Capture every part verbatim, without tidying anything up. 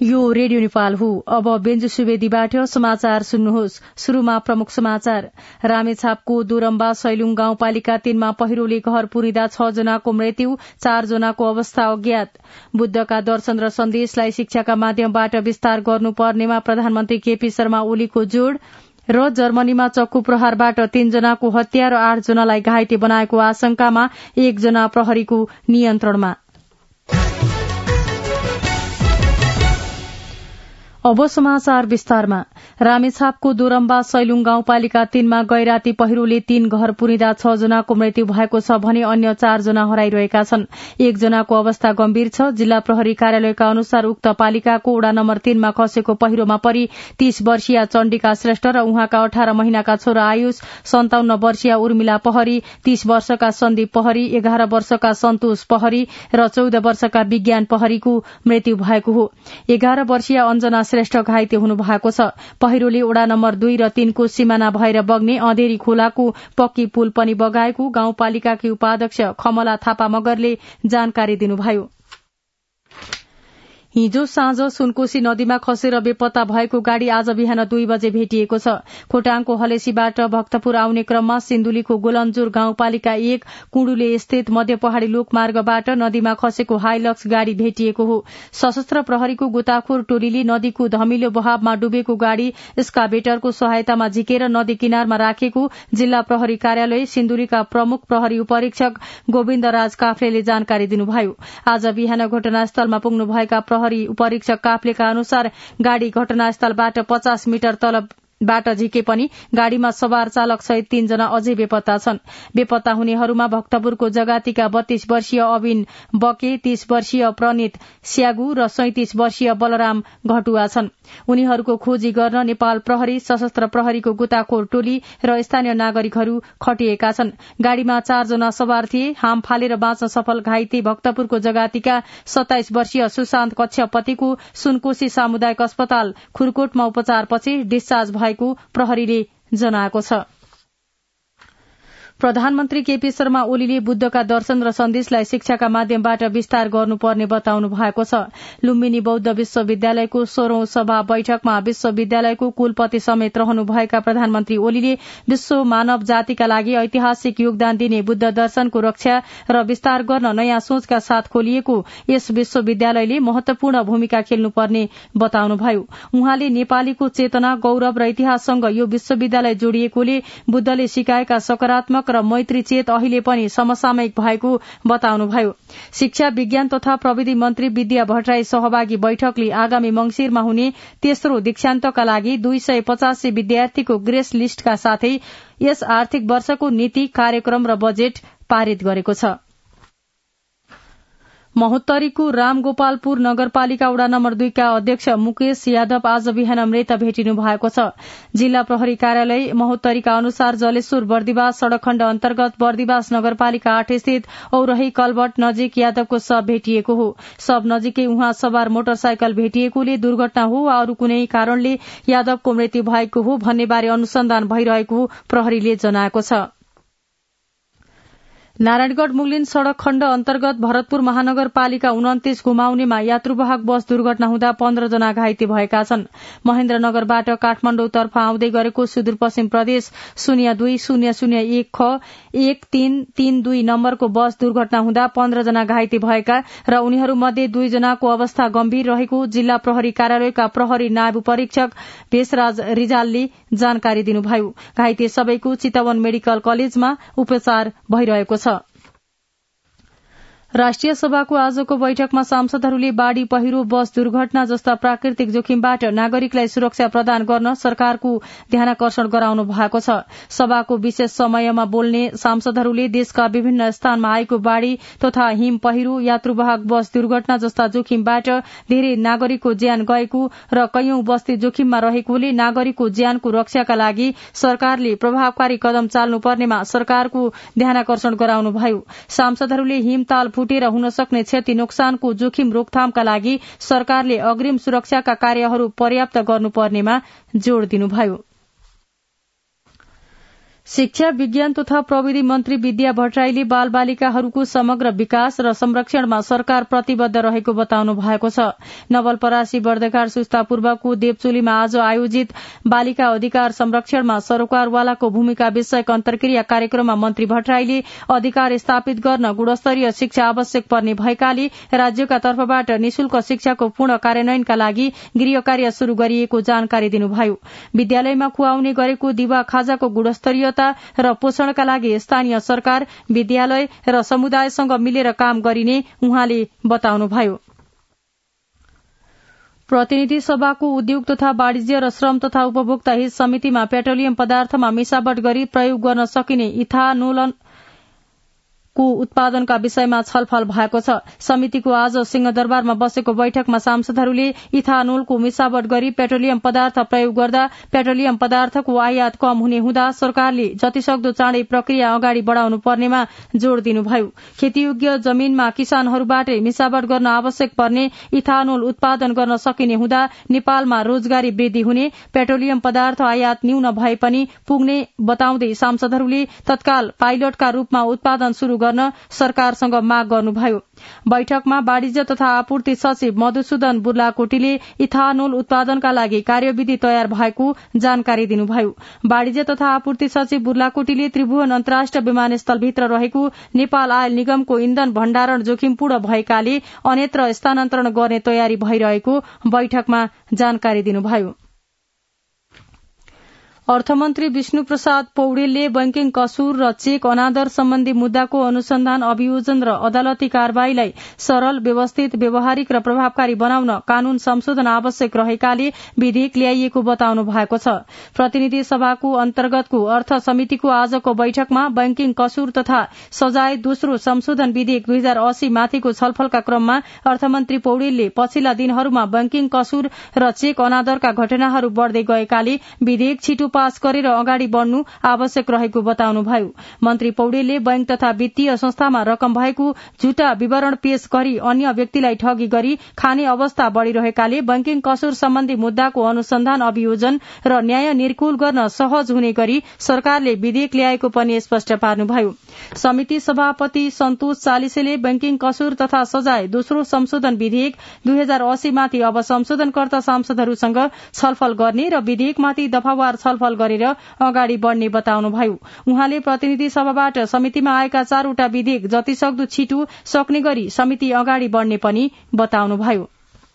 यो रेडियो नेपाल हो। अब बेन्जु सुवेदीबाट समाचार सुन्नुहोस्। शुरूमा प्रमुख समाचार। रामेछापको दोरम्बा सैलुङ गाउँपालिका तीनमा पहिरोले घर पुरिँदा छ जनाको मृत्यु, चार जनाको अवस्था अज्ञात। बुद्धका दर्शन र सन्देशलाई शिक्षाका माध्यमबाट विस्तार गर्नुपर्नेमा प्रधानमन्त्री केपी शर्मा ओलीको जोड़ र जर्मनीमा चक्कु प्रहारबाट तीन जनाको हत्या र आठ जनालाई घाइते बनाएको आशंकामा एकजना प्रहरीको नियन्त्रणमा। अब समाचार विस्तारमा। रामेछापको दोरम्बा सैलुङ गाउँपालिका तीनमा गैराती पहिरोले तीन घर पुरिँदा छ जनाको मृत्यु भएको छ भने अन्य चार जना हराइरहेका छन्। एक जनाको अवस्था गम्भीर छ। जिल्ला प्रहरी कार्यालयका अनुसार उक्त पालिकाको वडा नम्बर तीनमा खसेको पहिरोमा परि तीस वर्षीय चण्डिका श्रेष्ठ र उहाँका अठार महिनाका छोरा आयुष, सन्ताउन्न वर्षीय उर्मिला पहरी, तीस वर्षका सन्दीप पहरी, एघार वर्षका सन्तोष पहरी र चौध वर्षका विज्ञान पहरीको मृत्यु भएको हो। एघार वर्षीय अञ्जना श्रेष्ठ घाइते हुनु भएको छ। पहिरोले वडा नम्बर दुई र तीनको सिमाना भएर बग्ने अँधेरी खोलाको पक्की पुल पनि बगाएको गाउँपालिकाकी उपाध्यक्ष खमला थापा मगरले जानकारी दिनुभयो। हिजो साँझ सुनकोशी नदीमा खसेर बेपत्ता भएको गाड़ी आज बिहान दुई बजे भेटिएको छ। खोटाङको हलेसीबाट भक्तपुर आउने क्रममा सिन्धुलीको गोलन्जोर गाउँपालिका एक कुण्डुले स्थित मध्य पहाड़ी लोकमार्गबाट नदीमा खसेको हाइलक्स गाड़ी भेटिएको हो। सशस्त्र प्रहरीको गोताखोर टोलीले नदीको धमिलो बहावमा डुबेको गाड़ी स्काभेटरको सहायतामा झिकेर नदी किनारमा राखेको जिल्ला प्रहरी कार्यालय सिन्धुलीका प्रमुख प्रहरी उपरीक्षक गोविन्द राज काफ्लेले जानकारी दिनुभयो। आज बिहान घटनास्थलमा पुग्नुभएका प्रहरी उपरीक्षक काफ्लेका अनुसार गाड़ी घटनास्थलबाट पचास मिटर तलबाट झिके पनि गाड़ीमा सवार चालक सहित तीन जना अझै बेपत्ता छन्। बेपत्ता हुनेहरूमा भक्तपुरको जगातीका बत्तीस वर्षीय अविन बके, तीस वर्षीय प्रणित स्यागु र सैंतिस वर्षीय बलराम घटुवा छन्। उनीहरूको खोजी गर्न नेपाल प्रहरी, सशस्त्र प्रहरीको गोताखोर टोली र स्थानीय नागरिकहरू खटिएका छन्। गाड़ीमा चार जना सवार थिए। हाम फालेर बाँच्न सफल घाइते भक्तपुरको जगातीका सत्ताइस वर्षीय सुशान्त कक्षपतिको सुनकोशी सामुदायिक अस्पताल खुरकोटमा उपचारपछि डिस्चार्ज भएको प्रहरीले जनाएको छ। प्रधानमन्त्री केपी शर्मा ओलीले बुद्धका दर्शन र सन्देशलाई शिक्षाका माध्यमबाट विस्तार गर्नुपर्ने बताउनु भएको छ। लुम्बिनी बौद्ध विश्वविद्यालयको सोह्रौं सभा बैठकमा विश्वविद्यालयको कुलपति समेत रहनुभएका प्रधानमन्त्री ओलीले विश्व मानव जातिका लागि ऐतिहासिक योगदान दिने बुद्ध दर्शनको रक्षा र विस्तार गर्न नयाँ सोचका साथ खोलिएको यस विश्वविद्यालयले महत्वपूर्ण भूमिका खेल्नुपर्ने बताउनुभयो। उहाँले नेपालीको चेतना, गौरव र इतिहाससँग यो विश्वविद्यालय जोडिएकोले बुद्धले सिकाएका सकारात्मक र मैत्री चेत अहिले पनि समसामयिक भएको बताउनुभयो। शिक्षा, विज्ञान तथा प्रविधि मन्त्री विद्या भट्टराई सहभागी बैठकले आगामी मंगिरमा हुने तेस्रो दीक्षान्तका लागि दुई सय पचासी विद्यार्थीको ग्रेस लिस्टका साथै यस आर्थिक वर्षको नीति, कार्यक्रम र बजेट पारित गरेको छ। महोत्तरीको रामगोपालपुर नगरपालिका वडा नम्बर दुईका अध्यक्ष मुकेश यादव आज बिहान मृत भेटिनु भएको छ। जिल्ला प्रहरी कार्यालय महोत्तरीका अनुसार जलेश्वर बर्दिवास सड़क खण्ड अन्तर्गत बर्दिवास नगरपालिका आठ स्थित औरही कलबट नजिक यादवको शव भेटिएको हो। शव नजिकै उहाँ सवार मोटरसाइकल भेटिएकोले दुर्घटना हो वा अरू कुनै कारणले यादवको मृत्यु भएको हो भन्नेबारे अनुसन्धान भइरहेको प्रहरीले जनाएको छ। नारायणगढ़ मुगलिन सड़क खण्ड अन्तर्गत भरतपुर महानगरपालिका उन्तिस घुमाउनेमा यात्रुवाहक बस दुर्घटना हुँदा पन्ध्र जना घाइते भएका छन्। महेन्द्रनगरबाट काठमाडौँतर्फ आउँदै गरेको सुदूरपश्चिम प्रदेश शून्य दुई शून्य शून्य एक ख एक तीन तीन दुई नम्बरको बस दुर्घटना हुँदा पन्ध्र जना घाइते भएका र उनीहरूमध्ये दुई जनाको अवस्था गम्भीर रहेको जिल्ला प्रहरी कार्यालयका प्रहरी नायब उपरीक्षक भेषराज रिजालले जानकारी दिनुभयो। घाइते सबैको चितवन मेडिकल कलेजमा उपचार भइरहेको छ। राष्ट्रिय सभाको आजको बैठकमा सांसदहरूले बाढ़ी, पहिरो, बस दुर्घटना जस्ता प्राकृतिक जोखिमबाट नागरिकलाई सुरक्षा प्रदान गर्न सरकारको ध्यानाकर्षण गराउनु भएको छ। सभाको विशेष समयमा बोल्ने सांसदहरूले देशका विभिन्न स्थानमा आएको बाढ़ी तथा हिम पहिरो, यात्रुवाहक बस दुर्घटना जस्ता जोखिमबाट धेरै नागरिकको ज्यान गएको र कैयौं बस्ती जोखिममा रहेकोले नागरिकको ज्यानको रक्षाका लागि सरकारले प्रभावकारी कदम चाल्नुपर्नेमा सरकारको ध्यानाकर्षण गराउनुभयो। सांसदहरूले हिमताल फुटेर हुन सक्ने क्षति नोक्सानको जोखिम रोकथामका लागि सरकारले अग्रिम सुरक्षाका कार्यहरू पर्याप्त गर्नुपर्नेमा जोड़ दिनुभयो। शिक्षा विज्ञान तथा प्रविधि मन्त्री विद्या भट्टराईले बाल बालिकाहरूको समग्र विकास र संरक्षणमा सरकार प्रतिबद्ध रहेको बताउनु भएको छ। नवलपरासी बर्देघाट सुस्ता पूर्वको देवचुलीमा आज आयोजित बालिका अधिकार संरक्षणमा सरोकारवालाको भूमिका विषयक अन्तर्क्रिया कार्यक्रममा मन्त्री भट्टराईले अधिकार स्थापित गर्न गुणस्तरीय शिक्षा आवश्यक पर्ने भएकाले राज्यका तर्फबाट निशुल्क शिक्षाको पूर्ण कार्यान्वयनका लागि गृह कार्य शुरू गरिएको जानकारी दिनुभयो। विद्यालयमा खुवाउने गरेको दिवा खाजाको गुणस्तरीय र पोषणका लागि स्थानीय सरकार, विद्यालय र समुदायसँग मिलेर काम गरिने उहाँले बताउनुभयो। प्रतिनिधि सभाको उद्योग तथा वाणिज्य र श्रम तथा उपभोक्ता हित समितिमा पेट्रोलियम पदार्थमा मिसावट गरी प्रयोग गर्न सकिने इथानोल को उत्पादनका विषयमा छलफल भएको छ। समितिको आज सिंहदरबारमा बसेको बैठकमा सांसदहरूले इथानोलको मिसावट गरी पेट्रोलियम पदार्थ प्रयोग गर्दा पेट्रोलियम पदार्थको आयात कम हुने हुँदा सरकारले जतिसक्दो चाँडै प्रक्रिया अगाडि बढ़ाउनु पर्नेमा जोड़ दिनुभयो। खेतीयोग्य जमीनमा किसानहरूबाटै मिसावट गर्न आवश्यक पर्ने इथानोल उत्पादन गर्न सकिने हुँदा नेपालमा रोजगारी वृद्धि हुने, पेट्रोलियम पदार्थ आयात न्यून भए पनि पुग्ने बताउँदै सांसदहरूले तत्काल पाइलटका रूपमा उत्पादन शुरू गर्न सरकारसँग माग गर्नुभयो। बैठकमा वाणिज्य तथा आपूर्ति सचिव मधुसूदन बुर्लाकोटीले इथानोल उत्पादनका लागि कार्यविधि तयार भएको जानकारी दिनुभयो। वाणिज्य तथा आपूर्ति सचिव बुर्लाकोटीले त्रिभुवन अन्तर्राष्ट्रिय विमानस्थलभित्र रहेको नेपाल आयल निगमको इन्धन भण्डारण जोखिमपूर्ण भएकाले अन्यत्र स्थानान्तरण गर्ने तयारी भइरहेको बैठकमा जानकारी दिनुभयो। अर्थमन्त्री विष्णु प्रसाद पौडेलले बैंकिङ कसुर र चेक अनादर सम्बन्धी मुद्दाको अनुसन्धान, अभियोजन र अदालती कार्यवाहीलाई सरल, व्यवस्थित, व्यावहारिक र प्रभावकारी बनाउन कानून संशोधन आवश्यक रहेकाले विधेयक ल्याइएको बताउनु भएको छ। प्रतिनिधि सभाको अन्तर्गतको अर्थ समितिको आजको बैठकमा बैंकिङ कसुर तथा सजाय दोस्रो संशोधन विधेयक दुई हजार अस्सी माथिको छलफलका क्रममा अर्थमन्त्री पौडेलले पछिल्ला दिनहरूमा बैंकिङ कसुर र चेक अनादरका घटनाहरू बढ़दै गएकाले विधेयक छिटो पास गरेर अगाडि बढ़नु आवश्यक रहेको बताउनुभयो। मन्त्री पौडेलले बैंक तथा वित्तीय संस्थामा रकम भएको झुटा विवरण पेश गरी अन्य व्यक्तिलाई ठगी गरी खाने अवस्था बढ़िरहेकाले बैंकिङ कसुर सम्बन्धी मुद्दाको अनुसन्धान, अभियोजन र न्याय निर्कुल गर्न सहज हुने गरी सरकारले विधेयक ल्याएको पनि स्पष्ट पार्नुभयो। समिति सभापति सन्तोष चालिसेले बैंकिङ कसुर तथा सजाय दोस्रो संशोधन विधेयक दुई हजार अस्सी माथि अब संशोधनकर्ता सांसदहरूसँग छलफल गर्ने र विधेयकमाथि दफावार छलफल गरेर अगाडि बढ़ने बताउनुभयो। उहाँले प्रतिनिधि सभाबाट समितिमा आएका चारवटा विधेयक जतिसक्दो छिटो सक्ने गरी समिति अगाडि बढ़ने पनि बताउनुभयो।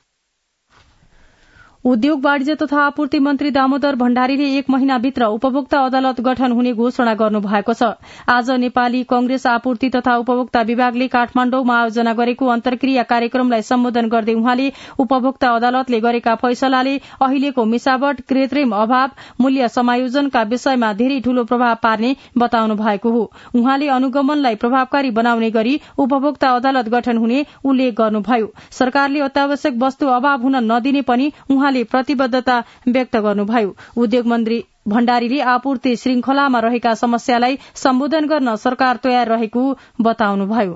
उद्योग वाणिज्य तथा आपूर्ति मन्त्री दामोदर भण्डारीले एक महिनाभित्र उपभोक्ता अदालत गठन हुने घोषणा गर्नु भएको छ। आज नेपाली कंग्रेस आपूर्ति तथा उपभोक्ता विभागले काठमाण्डौमा आयोजना गरेको अन्तर्क्रिया कार्यक्रमलाई सम्बोधन गर्दै उहाँले उपभोक्ता अदालतले गरेका फैसलाले अहिलेको मिसावट, कृत्रिम अभाव, मूल्य समायोजनका विषयमा धेरै ठूलो प्रभाव पार्ने बताउनु भएको हो। उहाँले अनुगमनलाई प्रभावकारी बनाउने गरी उपभोक्ता अदालत गठन हुने उल्लेख गर्नुभयो। सरकारले अत्यावश्यक वस्तु अभाव हुन नदिने पनि उहाँले प्रतिबद्धता व्यक्त गर्नुभयो। उद्योग मन्त्री भण्डारीले आपूर्ति श्रृंखलामा रहेका समस्यालाई सम्बोधन गर्न सरकार तयार रहेको बताउनुभयो।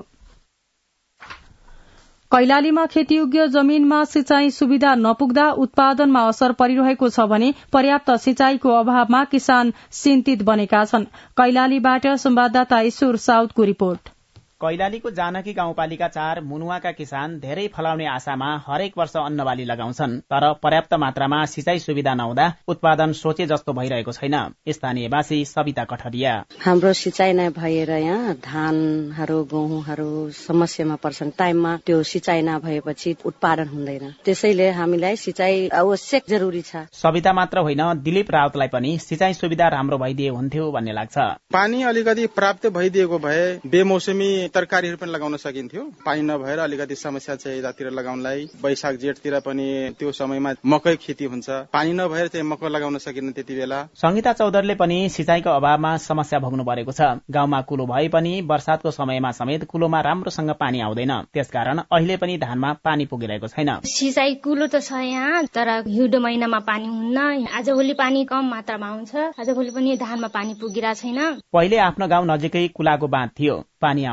कैलालीमा खेतीयोग्य जमीनमा सिंचाई सुविधा नपुग्दा उत्पादनमा असर परिरहेको छ भने पर्याप्त सिंचाईको अभावमा किसान चिन्तित बनेका छन्। कैलालीबाट संवाददाता ईश्वर साउदको रिपोर्ट। कैलालीको जानकी गाउँपालिका चार मुनुवाका किसान धेरै फलाउने आशामा हरेक वर्ष अन्नबाली लगाउँछन्, तर पर्याप्त मात्रामा सिंचाई सुविधा नहुँदा उत्पादन सोचे जस्तो भइरहेको छैन। स्थानीयवासी सविता कठरिया: हाम्रो सिंचाई नै भएर यहाँ धानहरू, गहुँहरू समस्यामा पर्छन्। टाइममा त्यो सिंचाई नभएपछि उत्पादन हुँदैन, त्यसैले हामीलाई सिंचाई आवश्यक जरुरी छ। सविता मात्र होइन, दिलीप राउतलाई पनि सिंचाई सुविधा राम्रो भइदिए हुन्थ्यो भन्ने लाग्छ। पानी अलिकति प्राप्त भइदिएको भए बेमौसमी तरकारीहरू पनि लगाउन सकिन्थ्यो। पानी नभएर अलिकति समस्या छ यतातिर लगाउनलाई। वैशाख जेठतिर पनि त्यो समयमा मकै खेती हुन्छ, पानी नभएर चाहिँ मकै लगाउन सकिन्न त्यति बेला। संगीता चौधरीले पनि सिंचाईको अभावमा समस्या भोग्नु परेको छ। गाउँमा कुलो भए पनि वर्षातको समयमा समेत कुलोमा राम्रोसँग पानी आउँदैन, त्यसकारण अहिले पनि धानमा पानी पुगिरहेको छैन। सिंचाई कुलो त छ यहाँ, तर हिउँदो महिनामा पानी हुन्न। आजभोलि पानी कम मात्रामा आउँछ, आजभोलि पनि धानमा पानी पुगिरहेको छैन। पहिले आफ्नो गाउँ नजिकै कुलाको बाँध थियो, पानी आउँथ्यो।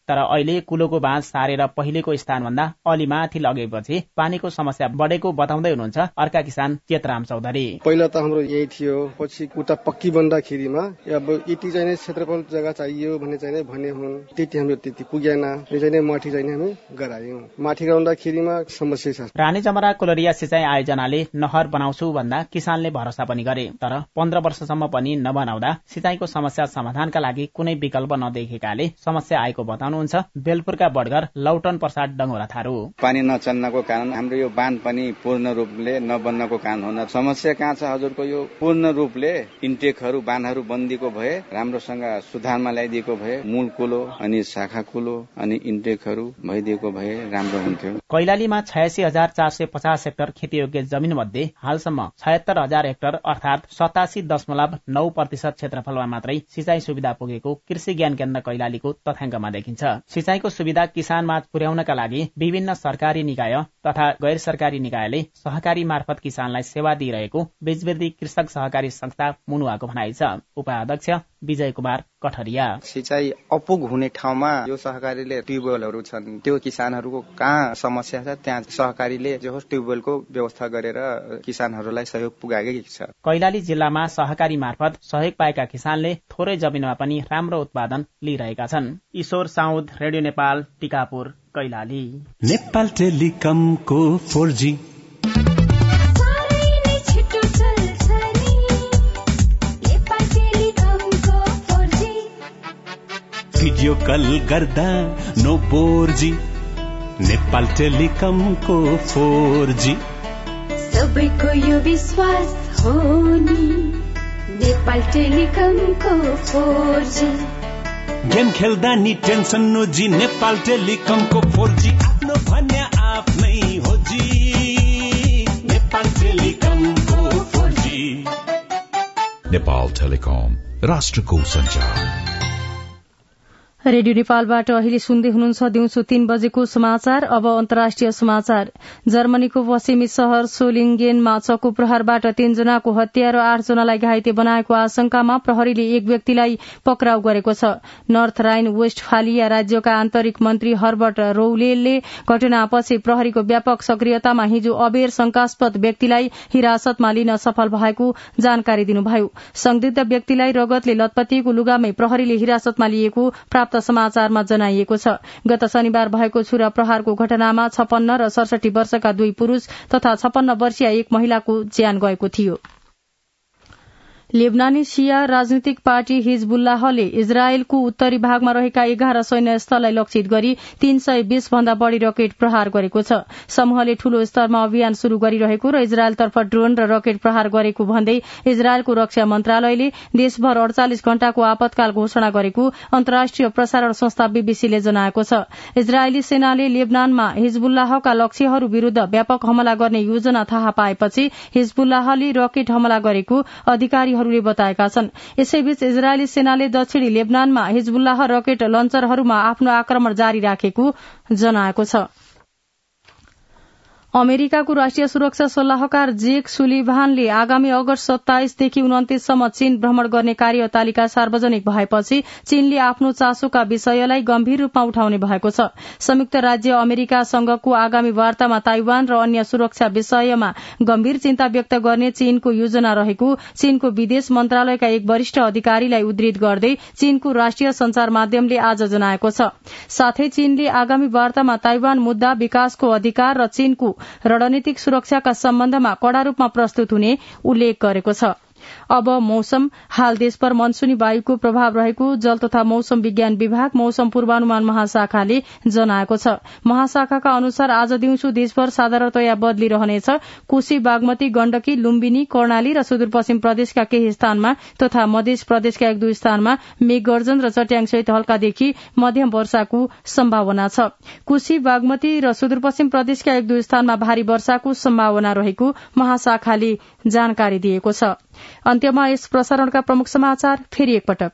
तर अहिले कुलोको बाँझ सारेर पहिलेको स्थानभन्दा अलि माथि लगेपछि पानीको समस्या बढेको बताउँदै हुनुहुन्छ अर्का किसान चेतराम चौधरी। पहिला त हाम्रो यही थियो, पछि उता पक्की बन्दाखेरिमा अब यति चाहिँ क्षेत्रफल जग्गा चाहियो भने चाहिँ भने हुन्, त्यति हाम्रो त्यति पुगेन, यो चाहिँ माथि चाहिँ हामी गरायौं। माथि गराउँदाखेरिमा समस्या छ। रानी जमरा कोलरिया सिंचाई आयोजनाले नहर बनाउँछु भन्दा किसानले भरोसा पनि गरे, तर पन्ध्र वर्षसम्म पनि नबनाउँदा सिंचाईको समस्या समाधानका लागि कुनै विकल्प नदेखेकाले समस्या आएको बताउनुहुन्छ बेलपुरका बडगर लौटन प्रसाद डङ्गोरा थारू। पानी नचल्नको कारण हाम्रो यो बाँध पनि पूर्ण रूपले नबन्नको कारण हुन समस्या कहाँ छ हजुरको, यो पूर्ण रूपले इन्टेकहरू बाँधहरू बन्दीको भए राम्रोसँग सुधारमा ल्याइदिएको भए मूल कुलो अनि शाखा कुलो अनि इन्टेकहरू भइदिएको भए राम्रो हुन्थ्यो। कैलालीमा छयासी हजार चार सय पचास हेक्टर खेतीयोग्य जमिन मध्ये हालसम्म छयत्तर हजार हेक्टर अर्थात सतासी दशमलव नौ प्रतिशत क्षेत्रफलमा मात्रै सिंचाई सुविधा पुगेको कृषि ज्ञान केन्द्र कैलालीको तथ्याङ्कमा देखिन्छ। सिंचाईको सुविधा किसानमा पुर्याउनका लागि विभिन्न सरकारी निकाय तथा गैर सरकारी निकायले सहकारी मार्फत किसानलाई सेवा दिइरहेको बेजबेर्दी कृषक सहकारी संस्था मुनुवाको भनाइ छ। उपाध्यक्ष विजय कुमार कठरिया, सिंचाई अपुग हुने ठाउँमा यो सहकारीले ट्युबवेलहरू छन्, त्यो किसानहरूको कहाँ समस्या छ त्यहाँ सहकारीले जो होस् ट्युबवेलको व्यवस्था गरेर किसानहरूलाई सहयोग पुगाएकै छ। कैलाली जिल्लामा सहकारी मार्फत सहयोग पाएका किसानले थोरै जमिनमा पनि राम्रो उत्पादन लिइरहेका छन्। ईश्वर साउद, रेडियो नेपाल, टिकापुर, कैलाली। नेपाल टेलिकमको फोर जी भिडियो कल गर्दा नो फोर जी, नेपाल टेलिकमको फोर जी सबैको यो विश्वास हो नि, नेपाल टेलिकमको फोर जी। गेम खेल्दा नि टेन्सन नो जी, नेपाल टेलिकमको फोर जी आफ्नो भन्या आफ्नै हो जी, नेपाल टेलिकमको फोर जी। नेपाल टेलिकम, राष्ट्रको सञ्चार। रेडियो नेपालबाट अहिले सुन्दै हुनुहुन्छ दिउँसो तीन बजेको समाचार। अब अन्तर्राष्ट्रिय समाचार। जर्मनीको पश्चिमी शहर सोलिङ्गेनमा चक्कु प्रहारबाट तीनजनाको हत्या र आठजनालाई घाइते बनाएको आशंकामा प्रहरीले एक व्यक्तिलाई पक्राउ गरेको छ। नर्थ राइन वेस्टफालिया राज्यका आन्तरिक मन्त्री हर्बर्ट रौलेलले घटनापछि प्रहरीको व्यापक सक्रियतामा हिजो अबेर शंकास्पद व्यक्तिलाई हिरासतमा लिन सफल भएको जानकारी दिनुभयो। संदिग्ध व्यक्तिलाई रगतले लतपतिएको लुगामै प्रहरीले हिरासतमा लिएको प्राप्त समाचारमा जनाइएको छ। गत शनिबार भएको छुरा प्रहारको घटनामा छपन्न र सडसठी वर्षका दुई पुरूष तथा छपन्न वर्षीय एक महिलाको ज्यान गएको थियो। लेबनानी शिया राजनीतिक पार्टी हिजबुल्लाहले इजरायलको उत्तरी भागमा रहेका एघार सैन्य स्थललाई लक्षित गरी तीन सय बीस भन्दा बढ़ी रकेट प्रहार गरेको छ। समूहले ठूलो स्तरमा अभियान शुरू गरिरहेको र इजरायलतर्फ ड्रोन र रकेट प्रहार गरेको भन्दै इजरायलको रक्षा मन्त्रालयले देशभर अड़चालिस घण्टाको आपतकाल घोषणा गरेको अन्तर्राष्ट्रिय प्रसारण संस्था बीबीसीले जनाएको छ। इजरायली सेनाले लेबनानमा हिजबुल्लाहका लक्ष्यहरू विरूद्ध व्यापक हमला गर्ने योजना थाहा पाएपछि हिजबुल्लाहले रकेट हमला गरेको अधिकारी हरूले बताएका छन्। यसैबीच इजरायली सेनाले दक्षिणी लेबनानमा हिजबुल्लाह रकेट लन्चरहरूमा आफ्नो आक्रमण जारी राखेको जनाएको छ। अमेरिकाको राष्ट्रिय सुरक्षा सल्लाहकार जेक सुलिभानले आगामी अगस्त सत्ताइसदेखि उन्तिससम्म चीन भ्रमण गर्ने कार्यतालिका सार्वजनिक भएपछि चीनले आफ्नो चासोका विषयलाई गम्भीर रूपमा उठाउने भएको छ। संयुक्त राज्य अमेरिकासँगको आगामी वार्तामा ताइवान र अन्य सुरक्षा विषयमा गम्भीर चिन्ता व्यक्त गर्ने चीनको योजना रहेको चीनको विदेश मन्त्रालयका एक वरिष्ठ अधिकारीलाई उद्धृत गर्दै चीनको राष्ट्रिय संचार माध्यमले आज जनाएको छ। साथै चीनले आगामी वार्तामा ताइवान मुद्दा, विकासको अधिकार र चीनको रणनीतिक सुरक्षाका सम्बन्धमा कड़ा रूपमा प्रस्तुत हुने उल्लेख गरेको छ। अब मौसम। हाल देशभर मनसूनी वायुको प्रभाव रहेको जल तथा मौसम विज्ञान विभाग मौसम पूर्वानुमान महाशाखाले जनाएको छ। महाशाखाका अनुसार आज दिउँसो देशभर साधारणतया बदली रहनेछ। कोशी, बागमती, गण्डकी, लुम्बिनी, कर्णाली र सुदूरपश्चिम प्रदेशका केही स्थानमा तथा मध्य प्रदेशका एक दुई स्थानमा मेघगर्जन र चट्याङसहित हल्कादेखि मध्यम वर्षाको सम्भावना छ। कोशी, बागमती र सुदूरपश्चिम प्रदेशका एक दुई स्थानमा भारी वर्षाको सम्भावना रहेको महाशाखाले जानकारी दिएको छ। अन्त्यमा यस प्रसारणका प्रमुख समाचार फेरि एकपटक।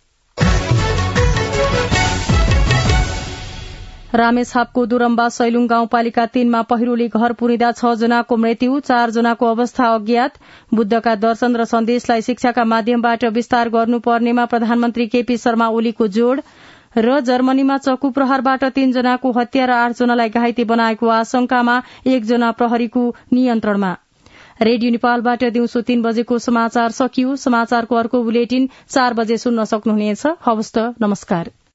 रामेछापको दुरम्बा सैलुङ गाउँपालिका तीनमा पहिरोले घर पुरिँदा छ जनाको मृत्यु, चार जनाको अवस्था अज्ञात। बुद्धका दर्शन र सन्देशलाई शिक्षाका माध्यमबाट विस्तार गर्नुपर्नेमा प्रधानमन्त्री केपी शर्मा ओलीको जोड़। र जर्मनीमा चक्कु प्रहारबाट तीनजनाको हत्या र आठजनालाई घाइते बनाएको आशंकामा एकजना प्रहरीको नियन्त्रणमा। रेडियो नेपालबाट दिउँसो तीन बजेको समाचार सकियो। समाचारको अर्को बुलेटिन चार बजे सुन्न सक्नुहुनेछ। हवस् त, नमस्कार।